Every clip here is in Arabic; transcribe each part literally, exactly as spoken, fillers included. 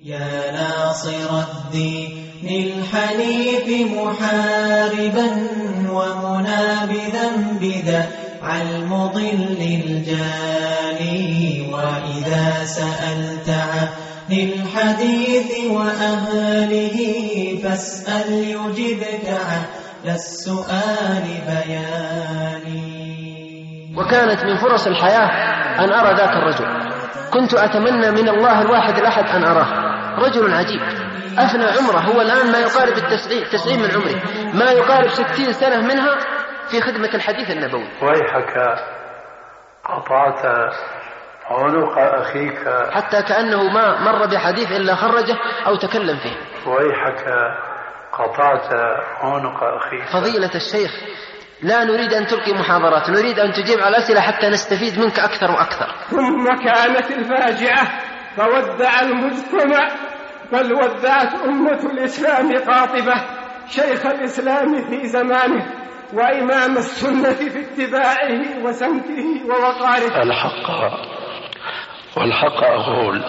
يا ناصر الدين الحنيف محاربا ومنابذا بدع المضل الجاني، وإذا سألت عن الحديث وأهله فاسأل يجبك على السؤال بياني. وكانت من فرص الحياة أن أرى ذاك الرجل، كنت أتمنى من الله الواحد الأحد أن أراه. رجل عجيب أفنى عمره، هو الآن ما يقارب التسعين تسعين من عمره، ما يقارب ستين سنة منها في خدمة الحديث النبوي. ويحك قطعت عنق أخيك، حتى كأنه ما مر بحديث إلا خرجه أو تكلم فيه. ويحك قطعت عنق أخيك. فضيلة الشيخ، لا نريد أن تلقي محاضرات، نريد أن تجيب على الأسئلة حتى نستفيد منك أكثر وأكثر. ثم كانت الفاجعة فودع المجتمع، بل ودعت أمة الإسلام قاطبة شيخ الإسلام في زمانه وإمام السنة في اتباعه وسمته ووقاره. الحق والحق أقول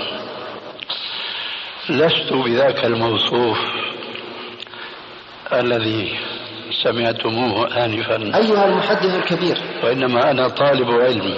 لست بذاك الموصوف الذي سمعتموه آنفا أيها المحدث الكبير، وإنما أنا طالب علم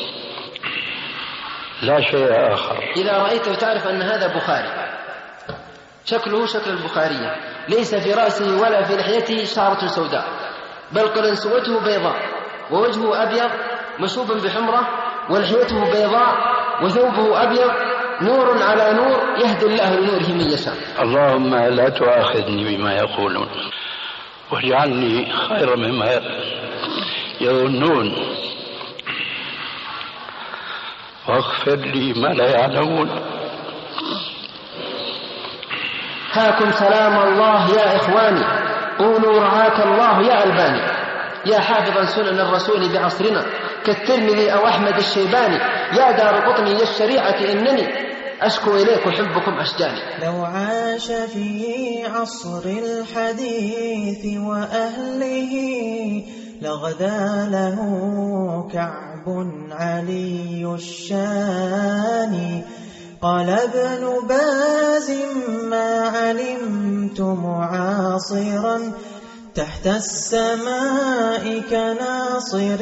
لا شيء آخر. إذا رأيته تعرف أن هذا بخاري، شكله شكل البخارية، ليس في رأسه ولا في لحيته شعرة سوداء، بل قرنسوته بيضاء ووجهه أبيض مشوب بحمرة ولحيته بيضاء وثوبه أبيض، نور على نور يهدي الله لنوره من يشاء. اللهم لا تؤاخذني بما يقولون واجعلني خيرا مما يظنون، واغفر لي ما لا يعلمون. هاكم سلام الله يا إخواني، قولوا رعاك الله يا ألباني، يا حافظا سنن الرسول بعصرنا كالترمذي أو أحمد الشيباني، يا دار قطني يا الشريعة إنني أشكو إليكم حبكم أشجاني. لو عاش في عصر الحديث وأهله لغدا له كعب علي الشان. قال ابن باز ما علمت معاصرا تحت السماء كناصر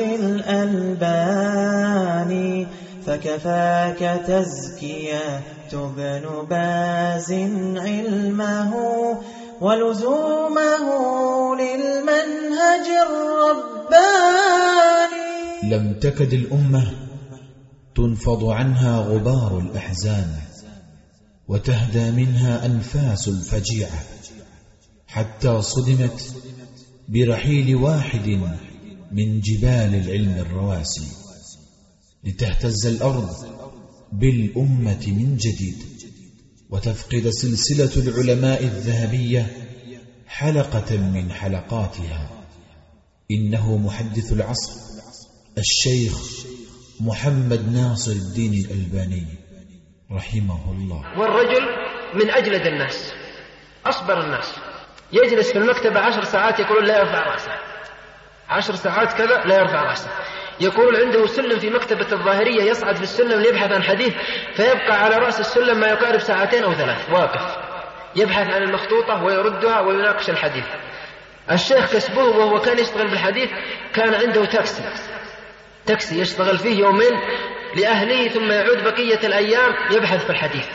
الألباني، فكفاك تزكية ابن باز علمه ولزومه للمنهج الرباني. لم تكد الأمة تنفض عنها غبار الأحزان، وتهدى منها أنفاس الفجيعة، حتى صدمت برحيل واحد من جبال العلم الرواسي، لتهتز الأرض بالأمة من جديد، وتفقد سلسلة العلماء الذهبية حلقة من حلقاتها. إنه محدث العصر الشيخ محمد ناصر الدين الألباني رحمه الله. والرجل من أجلد الناس، أصبر الناس، يجلس في المكتبة عشر ساعات يقول لا يرفع رأسه، عشر ساعات كذا لا يرفع رأسه. يقول عنده سلم في مكتبة الظاهرية، يصعد في السلم ليبحث عن حديث، فيبقى على رأس السلم ما يقارب ساعتين أو ثلاث واقف يبحث عن المخطوطة ويردها ويناقش الحديث. الشيخ كسبه وهو كان يشتغل بالحديث كان عنده تاكسي تاكسي يشتغل فيه يومين لأهله، ثم يعود بقية الأيام يبحث في الحديث.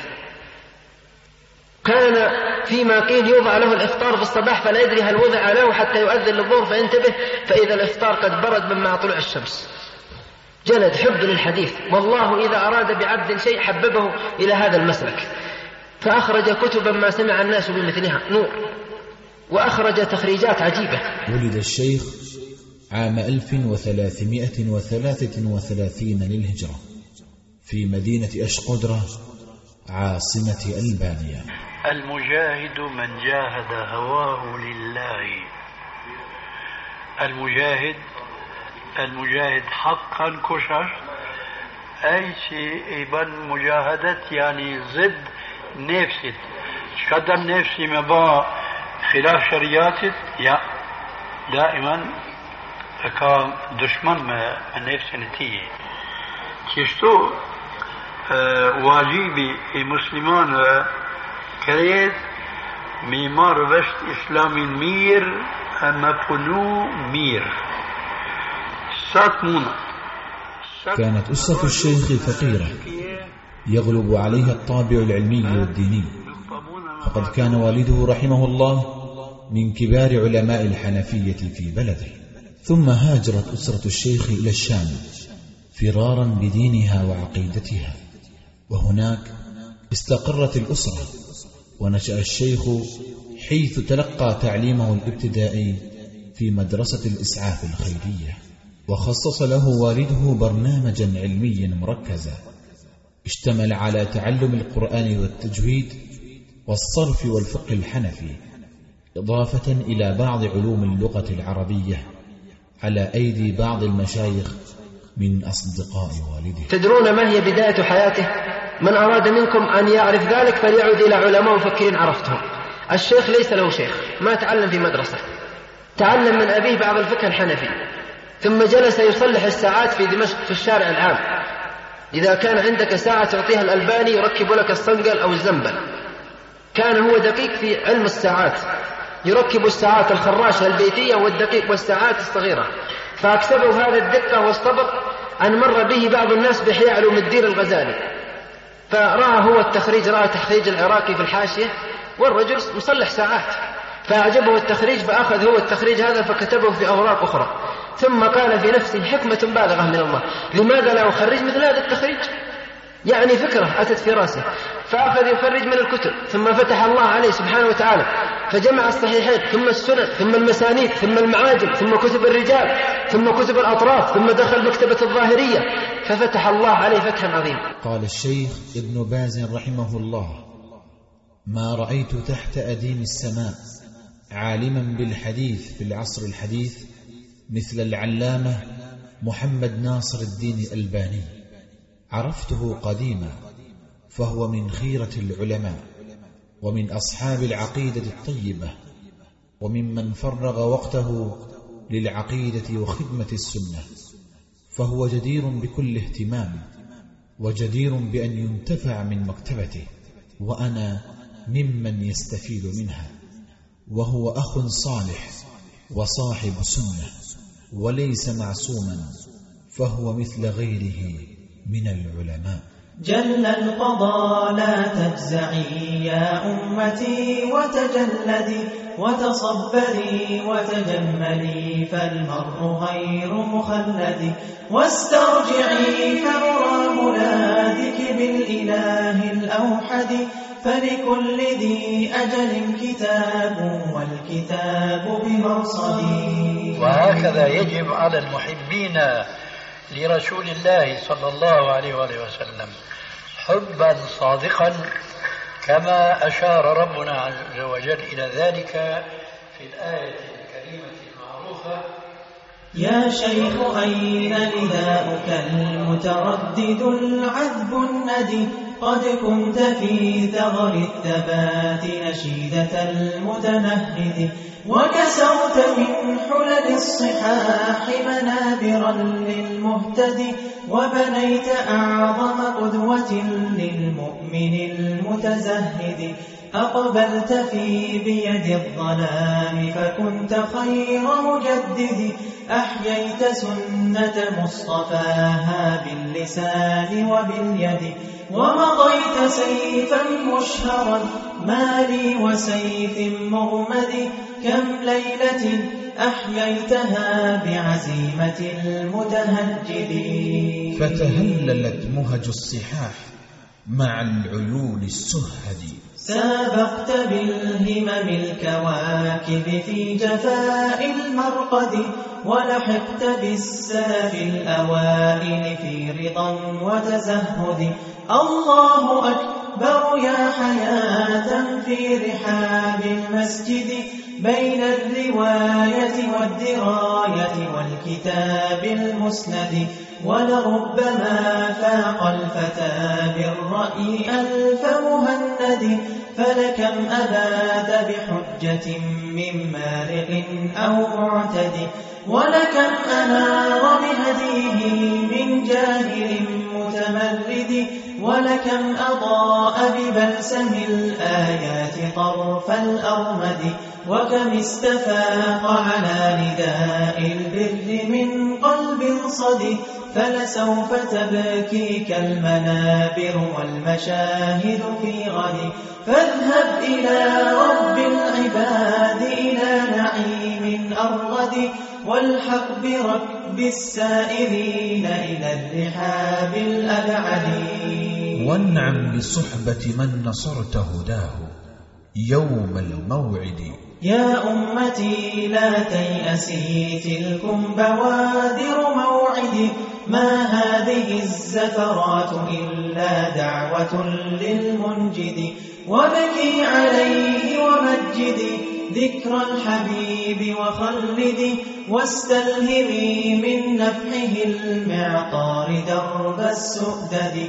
كان فيما قيل يوضع له الإفطار في الصباح فلا يدري هل وضع له حتى يؤذن للظهر فينتبه فإذا الإفطار قد برد مما طلوع الشمس. جلد حب للحديث، والله إذا أراد بعبد شيء حببه إلى هذا المسلك، فأخرج كتبا ما سمع الناس بمثلها، نور، وأخرج تخريجات عجيبة. ولد الشيخ عام ألف وثلاثمائة وثلاثة وثلاثين للهجرة في مدينة أشقدرة عاصمة ألبانيا. المجاهد من جاهد هواه لله. المجاهد المجاهد حقا كشر أي شيء يبن مجاهدة يعني ضد نفسه. شقدر نفسي ما با خلاف شريعته يا دائما كان دشمن ما نفسه نتيجة كيشتو واجبي مسلمان كريت ميمار بشت إسلامي مير أما بنو مير ساتمونا. كانت أسرة الشيخ فقيرة يغلب عليها الطابع العلمي والديني، فقد كان والده رحمه الله من كبار علماء الحنفية في بلده، ثم هاجرت أسرة الشيخ إلى الشام فرارا بدينها وعقيدتها، وهناك استقرت الأسرة، ونشأ الشيخ حيث تلقى تعليمه الابتدائي في مدرسة الإسعاف الخيرية، وخصص له والده برنامجا علميا مركزا اشتمل على تعلم القرآن والتجويد والصرف والفقه الحنفي، إضافة إلى بعض علوم اللغة العربية على أيدي بعض المشايخ من أصدقاء والده. تدرون ما هي بداية حياته؟ من أراد منكم أن يعرف ذلك فليعود إلى علماء مفكرين عرفتهم. الشيخ ليس له شيخ، ما تعلم في مدرسة، تعلم من أبيه بعض الفقه الحنفي، ثم جلس يصلح الساعات في دمشق في الشارع العام. إذا كان عندك ساعة تعطيها الألباني يركب لك الصنقل أو الزنبل. كان هو دقيق في علم الساعات، يركب الساعات الخراشة البيتية والدقيق والساعات الصغيرة، فأكسبه هذا الدقة والصبر أن مر به بعض الناس بإحياء علوم الدين الغزالي، فرأى هو التخريج، رأى تخريج العراقي في الحاشية، والرجل مصلح ساعات، فأعجبه التخريج، فأخذ هو التخريج هذا فكتبه في أوراق أخرى، ثم قال في نفسه حكمة بالغة من الله، لماذا لا أخرج مثل هذا التخريج؟ يعني فكرة أتت في رأسه، فأخذ يخرج من الكتب، ثم فتح الله عليه سبحانه وتعالى فجمع الصحيحين، ثم السنن، ثم المسانيد، ثم المعاجم، ثم كتب الرجال، ثم كتب الأطراف، ثم دخل مكتبة الظاهرية، ففتح الله عليه فتحا عظيما. قال الشيخ ابن باز رحمه الله: ما رأيت تحت أديم السماء عالما بالحديث في العصر الحديث مثل العلامة محمد ناصر الدين الألباني. عرفته قديما، فهو من خيرة العلماء، ومن أصحاب العقيدة الطيبة، وممن فرغ وقته للعقيدة وخدمة السنة، فهو جدير بكل اهتمام، وجدير بأن ينتفع من مكتبته، وأنا ممن يستفيد منها. وهو أخ صالح وصاحب سنة، وليس معصوما، فهو مثل غيره من العلماء. جل القضاء لا تجزعي يا أمتي، وتجلدي وتصبري وتجملي، فالمرء غير مخلد، واسترجعي فأرى مرادك بالإله الأوحد، فلكل ذي أجل كتاب، والكتاب بمرصدي. وهكذا يجب على المحبين لرسول الله صلى الله عليه وآله وسلم حبا صادقا، كما أشار ربنا عز وجل إلى ذلك في الآية الكريمة المعروفة: يا شيخ أين نداؤك المتردد العذب الندي، قد كنت في ثغر الثبات نشيدة المتنهد، وكسرت من حلل الصحاح منابرا للمهتدي، وبنيت أعظم قدوة للمؤمن المتزهد، أقبلت في بيد الظلام فكنت خير مجدد، أحييت سنة مصطفاها باللسان وباليد، ومضيت سيفا مشهرا ما لي وسيف مغمد، كم ليلة أحييتها بعزيمة المتهجد. فتهللت مهج الصحاح مع العيون السهد، سابقت بالهمم الكواكب في جفاء المرقد، ولحقت بالسلف الأوائل في رضا وتزهد. الله أكبر يا حياة في رحاب المسجد، بين الرواية والدراية والكتاب المسند، ولربما فاق الفتى بالرأي ألف مهند، فلكم أباد بحجة من مارق أو معتد، ولكم أنار بهديه من جاهل متهد. المتمرد ولكم أضاء ببلسم الآيات طرف الأرمد وكم استفاق على نداء البر من قلب صدي فلسوف تبكيك المنابر والمشاهد في غد فاذهب إلى رب العباد إلى نعيم أرغد والحق بركب السائرين إلى الرحاب الأبعد وانعم بصحبة من نصرت هداه يوم الموعد يا أمتي لا تيأسي تلكم بوادر موعد ما هذه الزفرات إلا دعوة للمنجد وبكي عليه ومجدي ذكر الحبيب وخلدي واستلهمي من نفحه المعطار درب السؤدد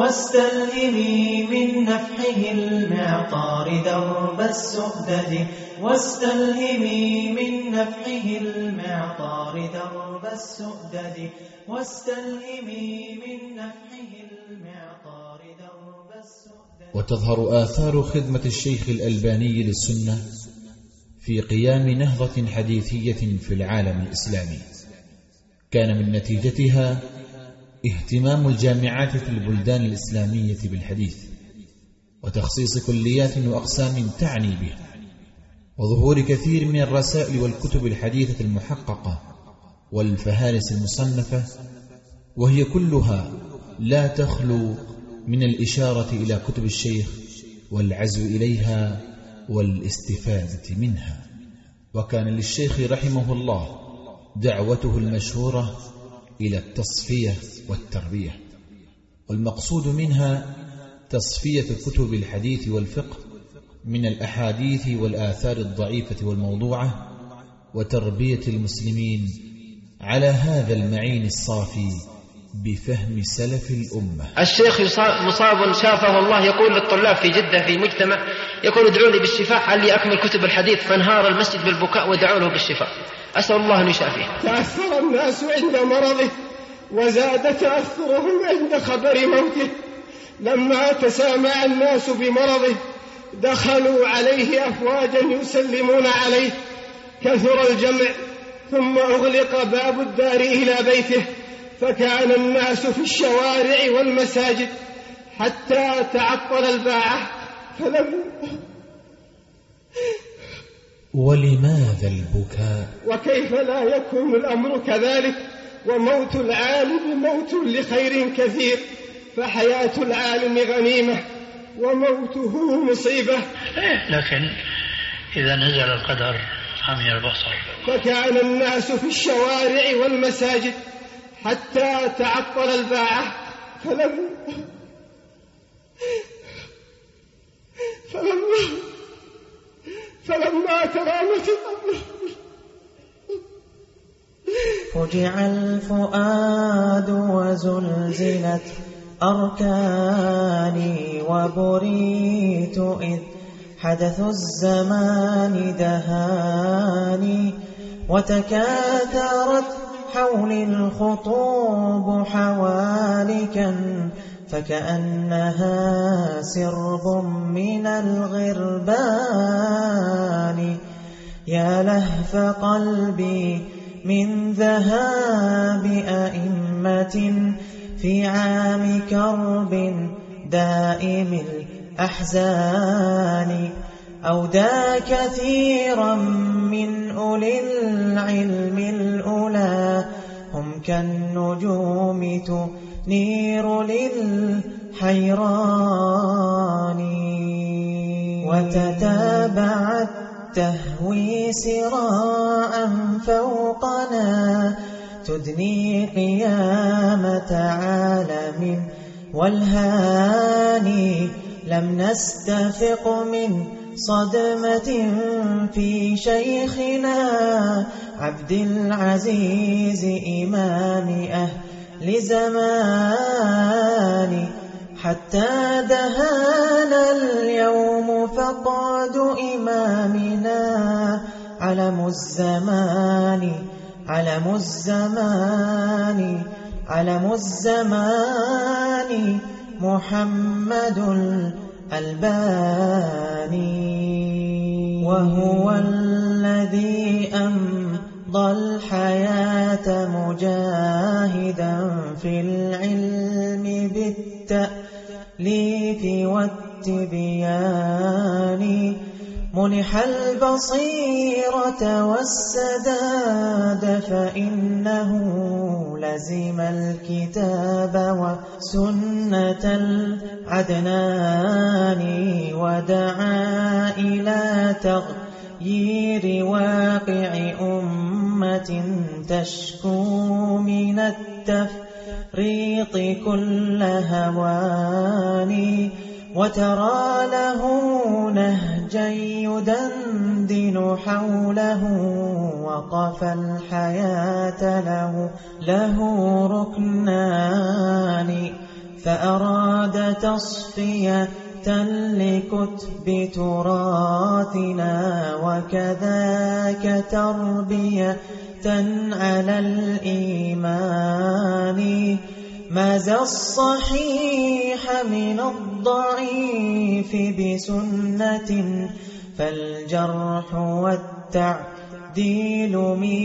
واستلهمي من نفحه المعطار درب السؤدد واستلهمي من نفحه المعطار درب السؤدد واستلهمي من نفحه المعطار درب السؤدد. وتظهر آثار خدمة الشيخ الألباني للسنة في قيام نهضة حديثية في العالم الإسلامي كان من نتيجتها اهتمام الجامعات في البلدان الإسلامية بالحديث وتخصيص كليات وأقسام تعني به وظهور كثير من الرسائل والكتب الحديثة المحققة والفهارس المصنفة وهي كلها لا تخلو من الإشارة إلى كتب الشيخ والعزو إليها والاستفادة منها. وكان للشيخ رحمه الله دعوته المشهورة إلى التصفية والتربية والمقصود منها تصفية كتب الحديث والفقه من الأحاديث والآثار الضعيفة والموضوعة وتربية المسلمين على هذا المعين الصافي بفهم سلف الأمة. الشيخ مصاب شافه الله يقول للطلاب في جدة في مجتمع يقول ادعوا لي بالشفاء علي أكمل كتب الحديث فانهار المسجد بالبكاء ودعوا له بالشفاء. أسأل الله أن يشافيه. تأثر الناس عند مرضه وزاد تأثرهم عند خبر موته. لما تسامع الناس بمرضه دخلوا عليه أفواجا يسلمون عليه كثر الجمع ثم أغلق باب الدار إلى بيته فكان الناس في الشوارع والمساجد حتى تعطل الباعة فلم. ولماذا البكاء؟ وكيف لا يكون الأمر كذلك وموت العالم موت لخير كثير فحياة العالم غنيمة وموته مصيبة. لكن إذا نزل القدر عمي البصر. فكان الناس في الشوارع والمساجد حتى تعطل الباعة فلم فلما فلما ترامت الأمر فجع الفؤاد وزلزلت أركاني وبريت إذ حدث الزمان دهاني وتكاثرت حولي الخطوب حوالكا فكأنها سرب من الغربان يا لهف قلبي من ذهاب أئمة في عام كرب دائم الأحزان أودى كثيرا من أولي العلم الأولى هم كالنجوم تنير للحيران وتتابعت تهوي سراعا فوقنا تدني قيامة عالم والهاني لم نستفق من صدمة في شيخنا عبد العزيز إمام أهل زمان حتى دهانا اليوم فقاد إمامنا علم الزمان علم الزمان علم الزمان محمد الألباني، وهو الذي أمضى الحياة مجاهدا في العلم بالتأليف والتبيان، منح البصيرة والسداد فإنه لزم الكتاب وسنة العدنان، ودعا إلى تغيير واقع أمة تشكو من التفريط كل هوان، وترى له نهجا يدندن حوله، وقف الحياة له له ركنان، فأراد تصفية لكتب تراثنا، وكذاك تربية على الإيمان، ماز الصحيح من الضعيف بسنة، فالجرح والتعديل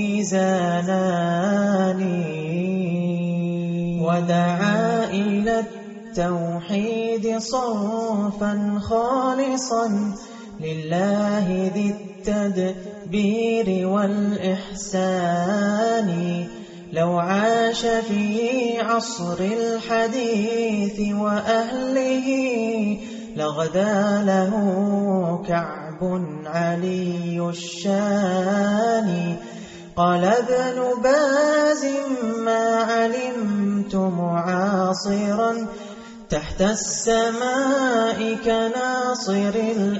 ميزانان، ودعا إلى التوحيد صرفا خالصا لله ذي التدبير والإحسان، لو عاش في عصر الحديث وأهله لغدا له كعب علي الشان، قال ابن باز ما علمت معاصرا تحت السماء كناصر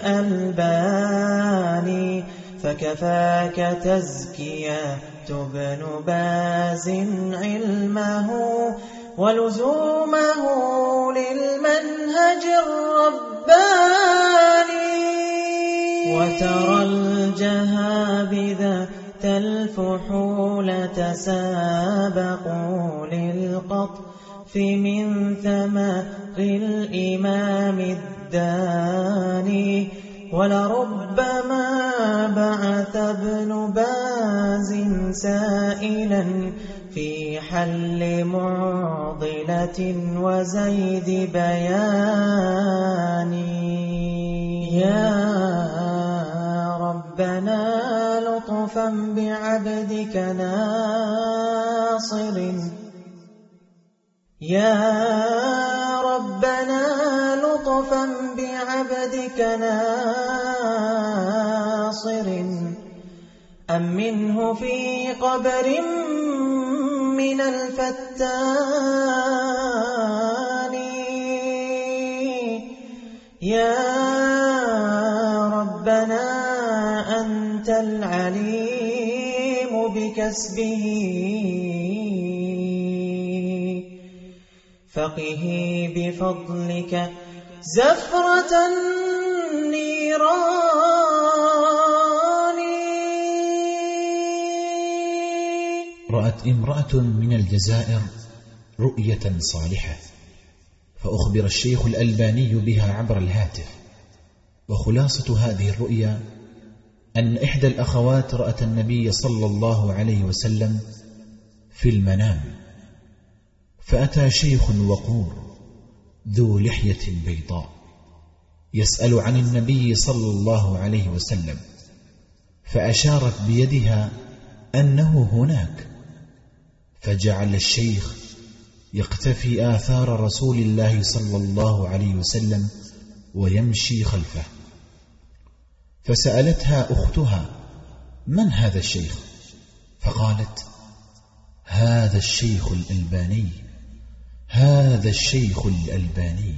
الألبان، فكفاك تزكية ابن باز علمه ولزومه للمنهج الرباني، وترى الجهابذة الفحول تسابقوا للقطف من ثمر الإمام الداني، ولربما بعث ابن باز سائلا في حل معضلة وزيد بيان، يا ربنا لطفا بعبدك ناصر، يا ربنا لطفا بعبدك ناصر، أمنه في قبر من الفتان، يا ربنا أنت العليم بكسبه، فقه بفضلك زفرة النيران. رأت امرأة من الجزائر رؤية صالحة، فأخبر الشيخ الألباني بها عبر الهاتف. وخلاصة هذه الرؤيا أن إحدى الأخوات رأت النبي صلى الله عليه وسلم في المنام، فأتى شيخ وقور ذو لحية بيضاء يسأل عن النبي صلى الله عليه وسلم، فأشارت بيدها أنه هناك، فجعل الشيخ يقتفي آثار رسول الله صلى الله عليه وسلم ويمشي خلفه. فسألتها أختها: من هذا الشيخ؟ فقالت: هذا الشيخ الألباني، هذا الشيخ الألباني.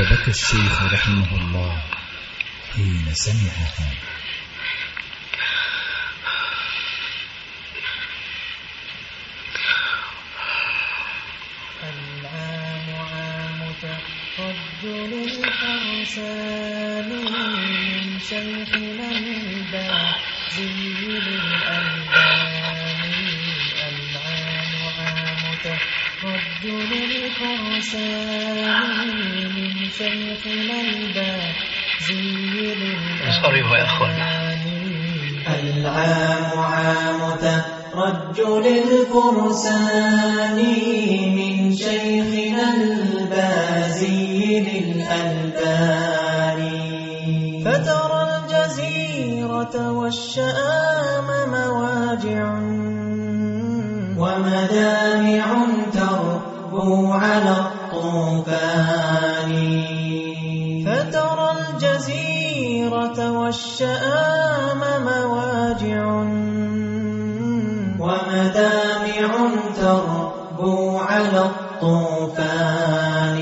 فبكى الشيخ رحمه الله حين سمعها. العام عام ترجل الفرسان من شيخنا البازي للألباني. العام عام ترجل الفرسان من شيخنا البازي للألباني. العام عام ترجل الفرسان من شيخنا البازي للألباني. فترى الجزيرة والشآم مواجع ومدامع تربو على الطوفان. فترى الجزيرة والشآم مواجع ومدامع تربو على الطوفان.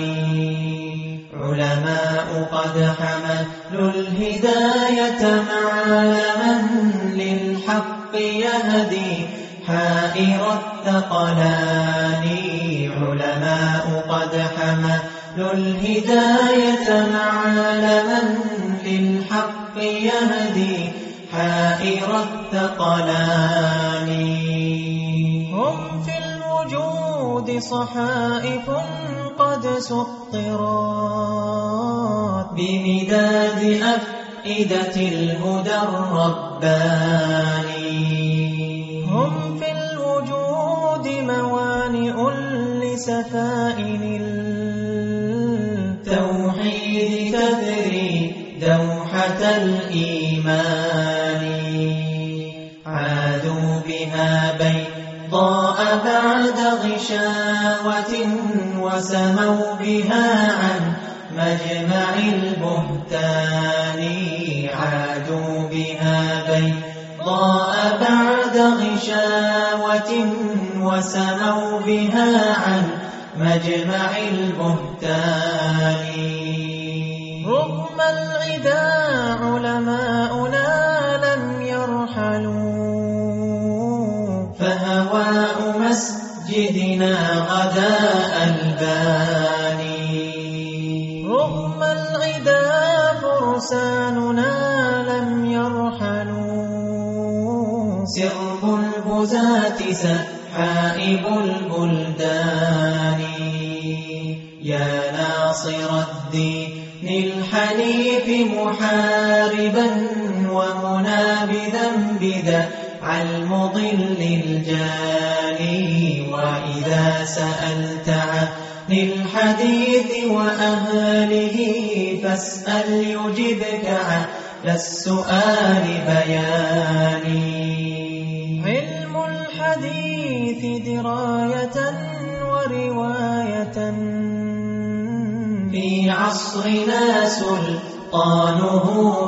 علماء قد حملوا الهداية معلما للحق يهدي حائر الثقلان. علماء قد حملوا الهداية معلما للحق يهدي حائر الثقلان. هم في الوجود صحائف قد سطرت بمداد أفئدة الهدى الرباني. هم في الوجود موانئ لسفائن التوحيد تذري دوحة الإيمان. عادوا بها بيضاء بعد غشاوة وسموا بها عن مجمع البهتان. عادوا بها بيضاء بعد غشاوة وسموا بها عن مجمع البهتان. رغم العدا علماؤنا لم يرحلوا فهواء مسجدنا غداء الباني. رغم العدا فرساننا لم يرحلوا سرب البزاة سحائب البلدان. يا ناصر الدين الحنيف محاربا ومنابذا بذع المضل الجاني. وإذا سألت عن الحديث وأهله فاسأل يجبك على السؤال بياني. علم الحديث دراية ورواية في عصرنا سلطانه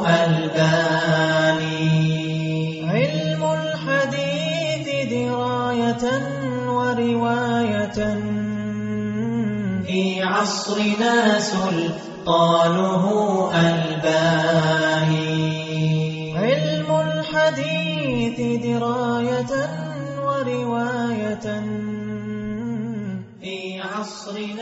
ألباني. علم الحديث دراية ورواية في عصرنا سلطانه ألباني. علم الحديث دراية ورواية في عصرنا